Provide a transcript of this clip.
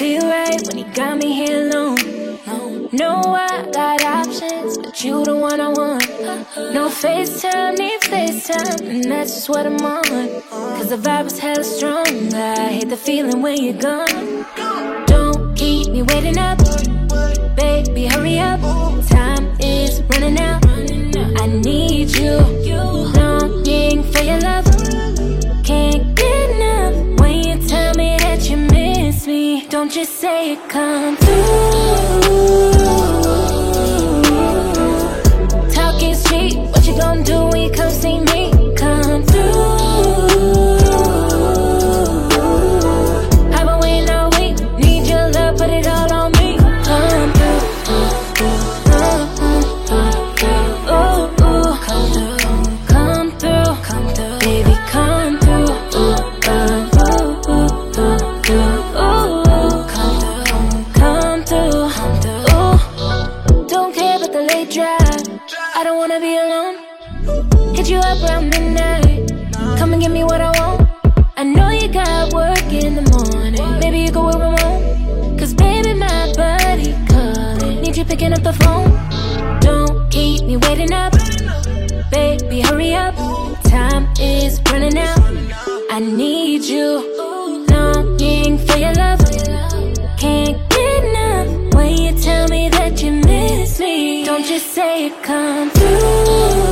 feel right when you got me here alone. No, I got options, but you the one I want. No FaceTime, need FaceTime, and that's just what I'm on. Cause the vibe was hella strong, I hate the feeling when you're gone. Don't keep me waiting up, baby, hurry up. Time is running out, I need you. Longing for your love, can't get enough. When you tell me that you miss me, don't just say it, come through. Talking sweet, what you gonna do when you come see me? Come through. I've been waiting all week, need your love, put it all on me. Come through. I don't wanna be alone. Hit you up around midnight, come and give me what I want. I know you got work in the morning, maybe you go with Ramon. Cause baby, my buddy calling, need you picking up the phone. Don't keep me waiting up, baby, hurry up. Time is running out, I need you. Longing for your love, can't get enough. When you tell me that you miss me, don't just say it, come through.